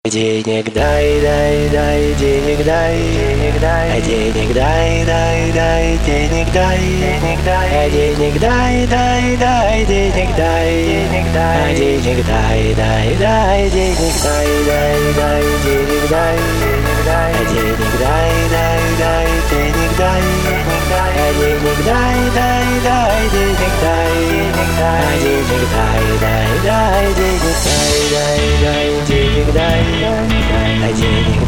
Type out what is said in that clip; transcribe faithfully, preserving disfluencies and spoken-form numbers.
Денег дай, дай, дай, денег дай, денег дай, денег дай, дай, дай, денег дай, денег дай, денег дай, дай, дай, денег дай, денег дай, денег дай, дай, дай, денег дай, дай, дай, денег дай, денег дай, денег дай, дай, дай, денег дай, денег дай, денег дай, дай, дай, денег дай, денег дай, денег дай, дай, дай, денег дай, дай, дай, денег дай. А денег